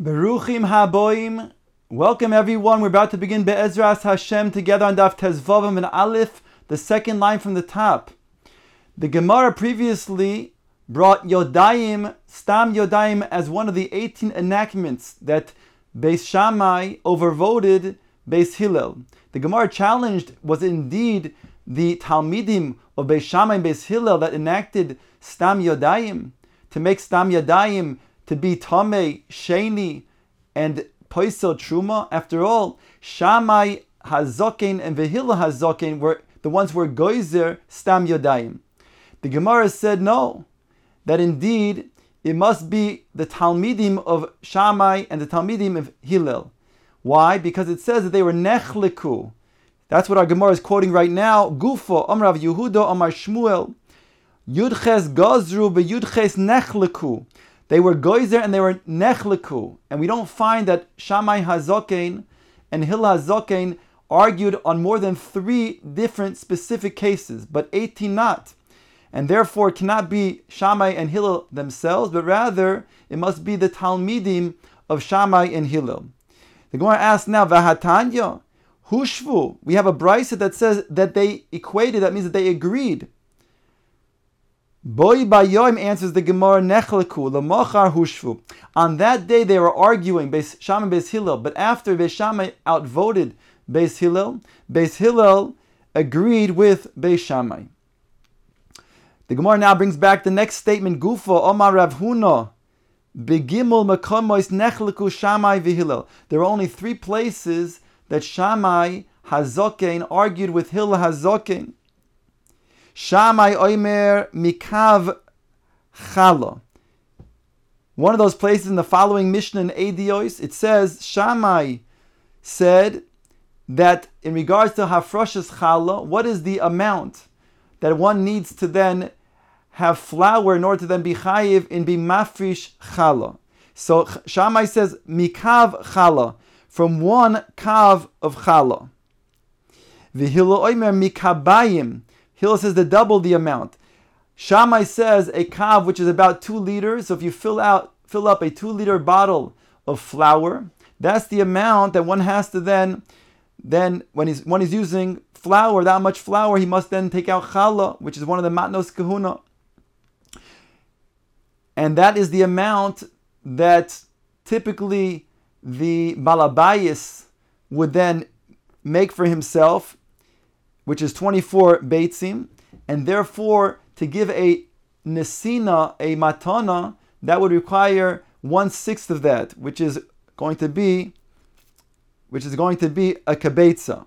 Beruchim haboim. Welcome everyone. We're about to begin Be'ezras Hashem together on Daf Tezvavim and Aleph, the second line from the top. The Gemara previously brought Yodayim, Stam Yodayim, as one of the 18 enactments that Beis Shammai overvoted Beis Hillel. The Gemara challenged, was it indeed the Talmidim of Beis Shammai and Beis Hillel that enacted Stam Yodayim, to make Stam Yodayim to be Tamei, Sheni, and Poisel Truma? After all, Shammai Hazoken and Vehillel Hazoken were the ones who were Goizer Stam Yodayim. The Gemara said no, that indeed it must be the Talmidim of Shammai and the Talmidim of Hillel. Why? Because it says that they were Nechliku. That's what our Gemara is quoting right now. Gufo, Amrav Yehuda, Amar Shmuel, Yudches Gozru, Yudches Nechliku. They were Goizer and they were Nechliku. And we don't find that Shammai Hazoken and Hillel Hazoken argued on more than 3 different specific cases, but 18 not. And therefore it cannot be Shammai and Hillel themselves, but rather it must be the Talmidim of Shammai and Hillel. The Gemara asks now, Vahatanya, Hushvu. We have a brisa that says that they equated, that means that they agreed. Boi Bayoim, answers the Gemara, Nechleku, Lamachar Hushvu. On that day they were arguing, Beis Shammai and Beis Hillel, but after Beis Shammai outvoted Beis Hillel agreed with Beis Shammai. The Gemara now brings back the next statement, Gufo, Omar Rav Huna, Begimul Mekomois Nechleku Shammai v'Hillel. There are only 3 places that Shammai Hazoken argued with Hillel Hazoken. Shammai Oimer Mikav Chala. One of those places in the following Mishnah in Edios, it says, Shammai said that in regards to Hafrashas Chala, what is the amount that one needs to then have flour in order to then be chayiv in be mafrish chala? So Shammai says mikav chala, from 1 kav of chala. V'Hillel oimer mikabayim. Hillel says to double the amount. Shammai says a kav, which is about 2 liters. So if you fill up a 2-liter bottle of flour, that's the amount that one has to then when he's using flour, that much flour, he must then take out challah, which is one of the matnos kahuna. And that is the amount that typically the balabayis would then make for himself, which is 24 beitzim, and therefore to give a nesina, a matana, that would require 1/6 of that, which is going to be a kabetza.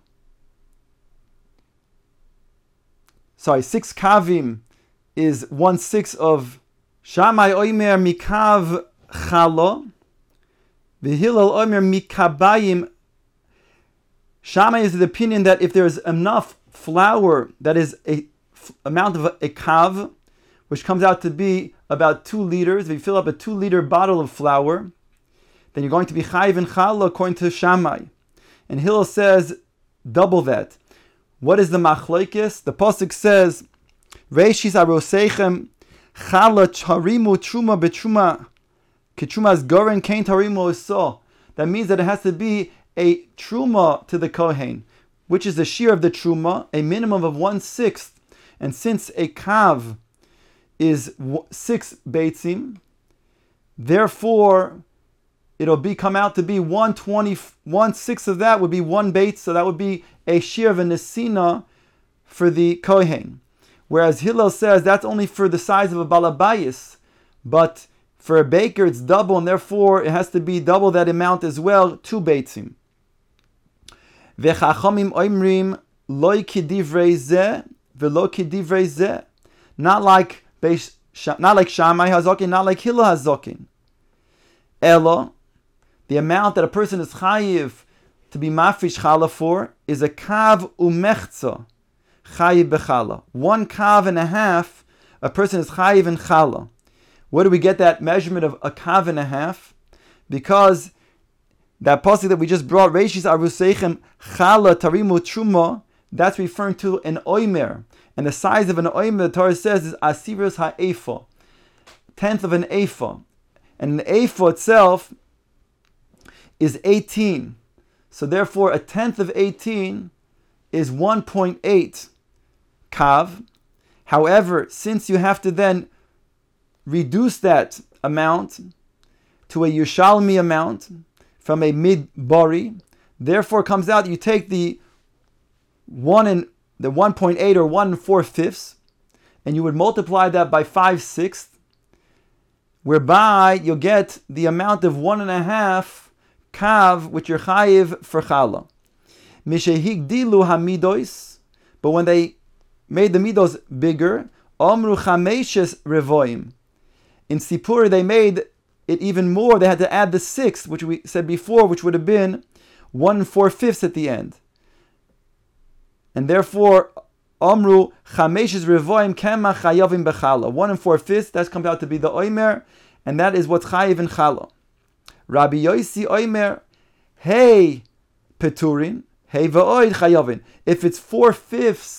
Sorry, 6 kavim is 1/6 of Shammai oimer mikav chalo, v'Hillel oimer mikabayim. Shammai is the opinion that if there is enough flour, that is a amount of a kav, which comes out to be about 2 liters. If you fill up a 2-liter bottle of flour, then you're going to be chayiv in challah according to Shammai. And Hillel says double that. What is the machlokes? The pasuk says, Reishis aroseichem chala tarimu truma betruma ketrumas goren kain tarimu oso. That means that it has to be a truma to the kohen, which is the shear of the truma, a minimum of 1/6. And since a kav is 6 beitzim, therefore it'll come out to be 1/6 of that would be 1 beitz, so that would be a shear of a nesina for the kohen. Whereas Hillel says that's only for the size of a balabayis, but for a baker it's double, and therefore it has to be double that amount as well, 2 beitzim. V'chachamim oimrim loy kidivrei zeh v'lo kidivrei zeh. Not like Shammai Hazokin, not like Hillel Hazokin. Elo, the amount that a person is chayiv to be mafrish challah for is a kav umechza chayiv bechallah. 1.5 kav, a person is chayiv in challah. Where do we get that measurement of a 1.5 kav? Because that pasuk that we just brought, Reishis aruseichem challah tarimu truma, that's referring to an oimer. And the size of an oimer, the Torah says, is asirus ha'efa, 1/10 of an ephah. And an ephah itself is 18. So therefore, a tenth of 18 is 1.8 kav. However, since you have to then reduce that amount to a Yerushalmi amount from a midbari, therefore it comes out you take the 1.8 or 1 4/5, and you would multiply that by 5/6, whereby you'll get the amount of 1.5 kav which you're chayiv for challah. Mishehigdilu hamidos, but when they made the midos bigger, omru chameshes revoim. In Sipur they made it even more. They had to add the 6, which we said before, which would have been 1 4/5 at the end. And therefore, omru chameshes revoim kema chayavim bechala. 1 4/5, that comes out to be the oimer, and that is what's chayiv in chala. Rabbi Yosi oimer, hey peturin, hey va'oid chayavin. If it's 4/5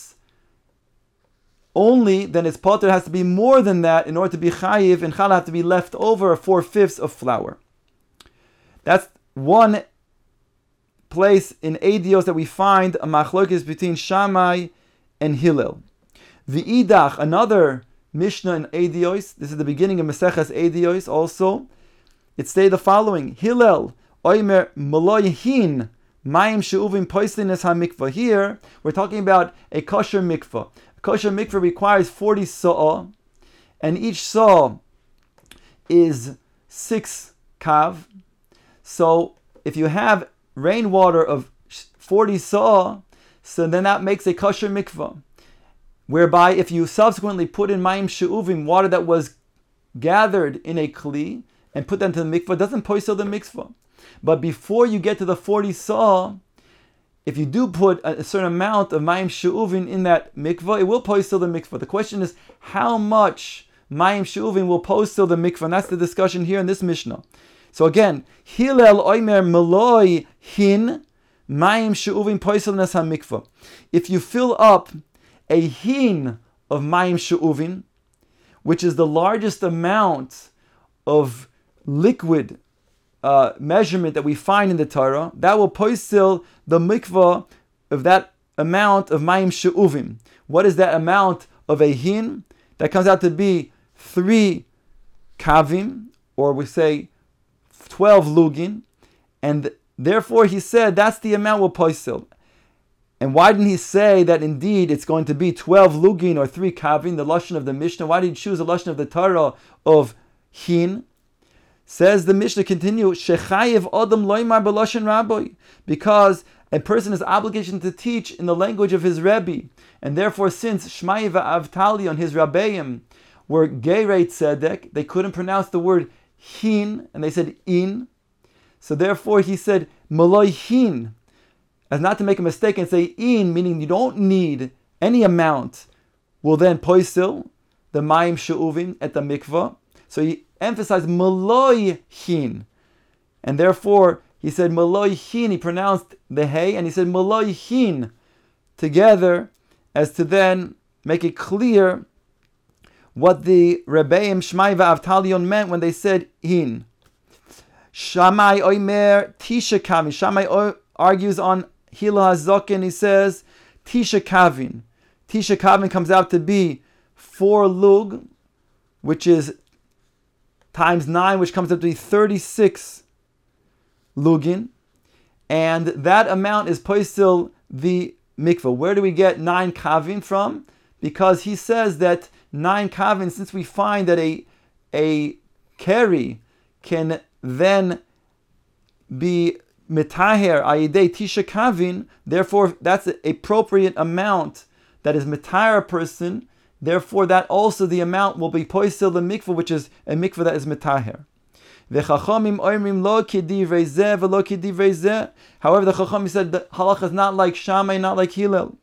only, then its potter has to be more than that in order to be chayiv, and challah have to be left over 4/5 of flour. That's one place in Eidios that we find a machlokes between Shammai and Hillel. V'idach, another Mishnah in Eidios, this is the beginning of Maseches Eidios also, it stated the following: Hillel, oimer maloyhin, mayim she'uvim poislinis ha-mikvah. Here, we're talking about a kosher mikvah. A kosher mikvah requires 40 sa'ah, and each sa'ah is 6 kav. So, if you have rainwater of 40 sa'ah, so then that makes a kosher mikvah. Whereby, if you subsequently put in mayim she'uvim, water that was gathered in a kli, and put that into the mikvah, doesn't poisel the mikvah. But before you get to the 40 sa'ah, if you do put a certain amount of mayim she'uvim in that mikvah, it will poisel the mikvah. The question is, how much mayim she'uvim will poisel the mikvah? And that's the discussion here in this Mishnah. So again, Hillel oimer meloi hin mayim she'uvim poisel nes ha-mikvah. If you fill up a hin of mayim she'uvim, which is the largest amount of liquid measurement that we find in the Torah, that will poisel the mikvah of that amount of mayim she'uvim. What is that amount of a hin? That comes out to be 3 kavim, or we say 12 lugin, and therefore he said that's the amount will poisel. And why didn't he say that indeed it's going to be 12 lugin or 3 kavim, the lashon of the Mishnah? Why did he choose the lashon of the Torah of hin? Says the Mishnah, continue, Shechayev Adam Loimar B'Lashon Rabbi, because a person has obligation to teach in the language of his Rebbe, and therefore since Shmai v'Avtalion, his Rabbeim, were Geirei Tzedek, they couldn't pronounce the word hin, and they said in, so therefore he said Maloi hin, as not to make a mistake and say in, meaning you don't need any amount, will then poisil the mayim she'uvim at the mikvah. So he emphasized maloi hin, and therefore he said maloi hin. He pronounced the hey, and he said maloi hin together, as to then make it clear what the Rebbeim Shmai v'Avtalion meant when they said hin. Shammai oimer tisha kavin. Shammai argues on Hillel HaZaken. He says tisha kavin. Tisha kavin comes out to be 4 lug, which is times 9, which comes up to be 36 lugin, and that amount is poisel the mikvah. Where do we get 9 kavin from? Because he says that 9 kavin, since we find that a keri can then be mitaher ayidei tisha kavin, therefore that's an appropriate amount that is mitaher a person. Therefore, that also the amount will be poisel the mikvah, which is a mikvah that is mitaher. V'chachamim oimrim lo kedivrei zeh v'lo kedivrei zeh. However, the chacham said the halacha is not like Shammai, not like Hillel.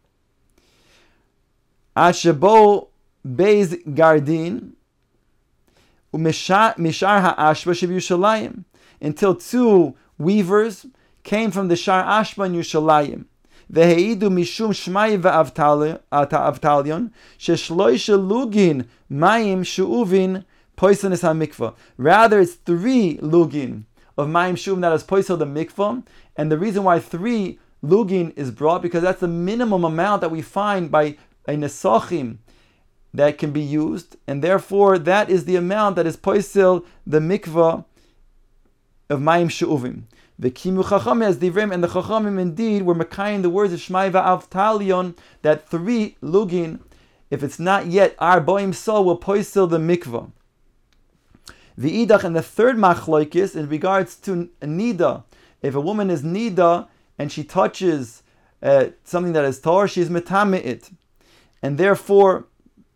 Ashebo beis gardin u'mishar ha'ashba sheb'Yushalayim, until 2 weavers came from the Shar Ashba in Yerushalayim. Veheidu mishum Shmai v'Avtalion sheshloisha lugin mayim she'uvin poisonis hamikvah. Rather, it's 3 lugin of Mayim Shuvim that is poisel the mikvah. And the reason why 3 lugin is brought, because that's the minimum amount that we find by a nesachim that can be used, and therefore that is the amount that is poisel the mikvah of Mayim Shuvim. The Kimu Chacham as Divrim, and the Chachamim indeed were Mekayim the words of Shmai Va'av Talion, that 3 lugin, if it's not yet Arboim So, will poisel the mikvah. The Idach, and the third machloikis in regards to Nida. If a woman is Nida and she touches something that is Torah, she is Metame it. And therefore,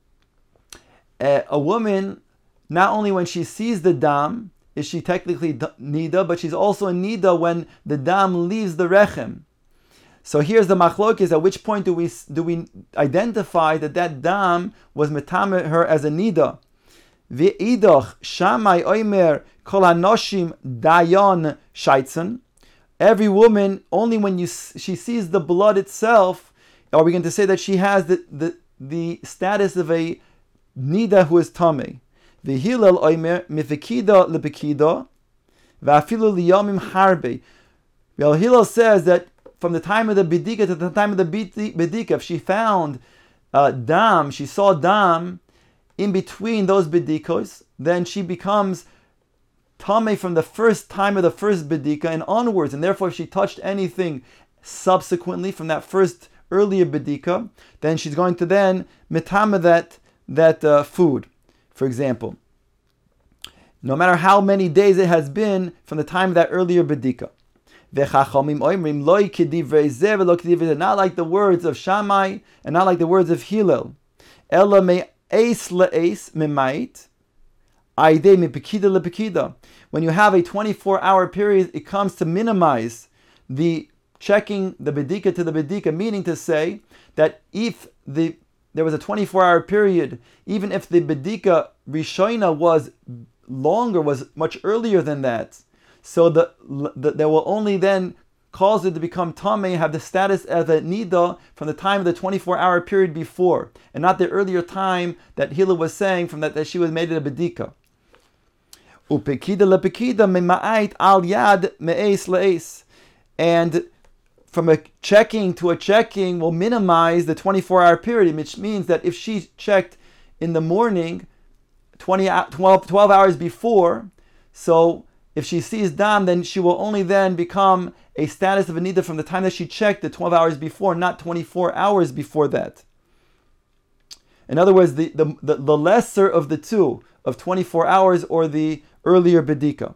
a woman, not only when she sees the dam, is she technically nida, but she's also a nida when the dam leaves the rechem. So here's the machlokes. At which point do we identify that dam was metame her as a nida? V'idach Shammai oimer kol hanoshim dayan shaitzen. Every woman, only when she sees the blood itself, are we going to say that she has the status of a nida who is tamei. The Hillel oimer mifekida lepekida va'afilu liyamim harbe. Well, Hillel says that from the time of the bedika to the time of the bedika, if she found dam, she saw dam in between those bedikos, then she becomes tamei from the first time of the first bedika and onwards. And therefore, if she touched anything subsequently from that first earlier bedika, then she's going to then metame that food, for example, no matter how many days it has been from the time of that earlier bedika. Not like the words of Shammai and not like the words of Hillel. When you have a 24-hour period, it comes to minimize the checking the bedika to the bedika, meaning to say that if there was a 24-hour period, even if the bedika rishona was longer, was much earlier than that, so that will only then cause it to become tamei, have the status as a nida from the time of the 24-hour period before, and not the earlier time that Hillel was saying from that she was made a bedika. Upekida lepekida mema'ait al yad me'es le'es, and from a checking to a checking will minimize the 24-hour period, which means that if she checked in the morning 12 hours before, so if she sees dam, then she will only then become a status of a nida from the time that she checked the 12 hours before, not 24 hours before that. In other words, the lesser of the two, of 24 hours or the earlier bedika.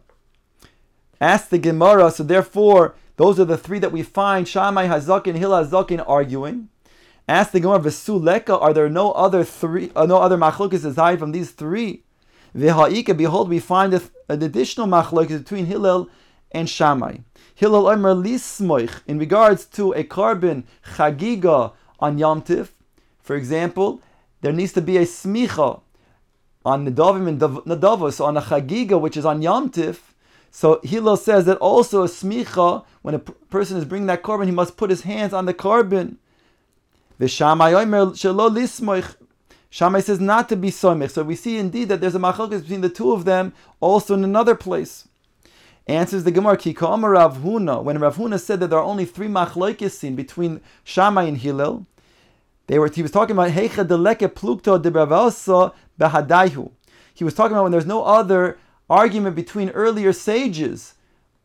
Ask the Gemara, so therefore, those are the 3 that we find Shammai Hazakin, Hillel Hazakin arguing. Ask the Gemara, Vesuleka, are there no other machlokes aside from these 3? V'ha'ika, behold, we find an additional machlokes between Hillel and Shammai. Hillel Omer Lismoich, in regards to a carbon chagiga on Yom Tif, for example, there needs to be a smicha on Nedavim and Nadavos, so on a chagiga, which is on Yom Tif. So Hillel says that also a smicha, when a person is bringing that carbon, he must put his hands on the carbon. The Shammai Omer shelo lismoich. Shammai says not to be soimich. So we see indeed that there's a machlokes between the 2 of them, also in another place. Answers the Gemara, Ki ka'amar Rav Huna. When Rav Huna said that there are only 3 machlokes seen between Shammai and Hillel, he was talking about heicha deleke plukto de bravasa behadaihu. He was talking about when there's no other argument between earlier sages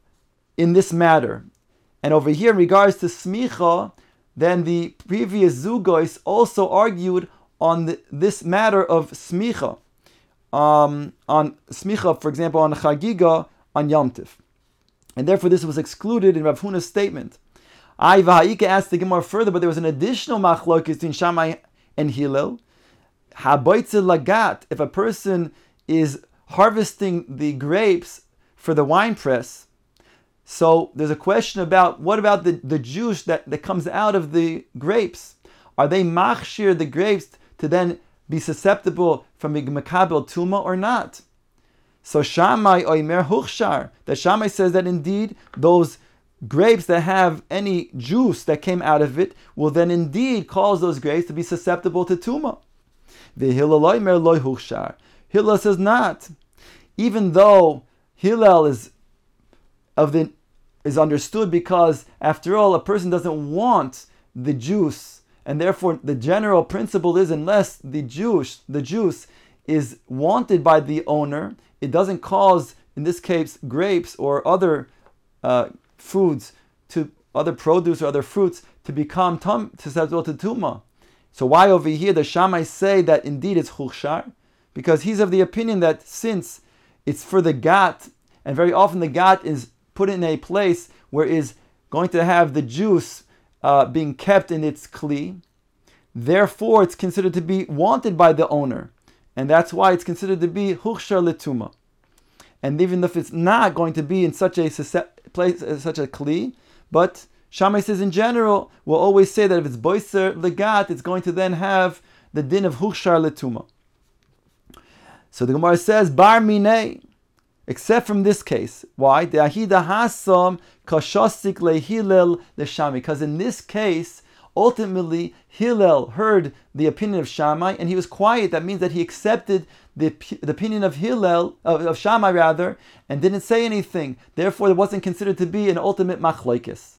in this matter. And over here, in regards to smicha, then the previous zugos also argued on this matter of smicha, on smicha, for example, on chagiga on Yom Tif, and therefore this was excluded in Rav Huna's statement. V'ha'ika asked the Gemara further, but there was an additional machlokes between Shammai and Hillel. Haboitze lagat, if a person is harvesting the grapes for the wine press, so there's a question about what about the juice that comes out of the grapes? Are they machshir the grapes to then be susceptible from mekabel tuma or not? So Shammai oimer huchshar, that Shammai says that indeed those grapes that have any juice that came out of it will then indeed cause those grapes to be susceptible to tuma. The Hillel oimer loy huchshar. Hillel says not. Even though Hillel is of the is understood because, after all, a person doesn't want the juice, and therefore the general principle is, unless the juice is wanted by the owner, it doesn't cause, in this case, grapes or other foods, to other produce or other fruits to become susceptible to tuma. So why over here does Shammai say that indeed it's huchshar? Because he's of the opinion that since it's for the gat, and very often the gat is put in a place where is going to have the juice being kept in its kli, therefore it's considered to be wanted by the owner, and that's why it's considered to be huchshar letuma. And even if it's not going to be in such a place, such a kli, but Shammai says in general, we'll always say that if it's boiser legat, it's going to then have the din of huchshar letuma. So the Gemara says, bar minei, except from this case. Why? Because in this case, ultimately, Hillel heard the opinion of Shammai, and he was quiet. That means that he accepted the opinion of Shammai rather, and didn't say anything. Therefore, it wasn't considered to be an ultimate machlokes.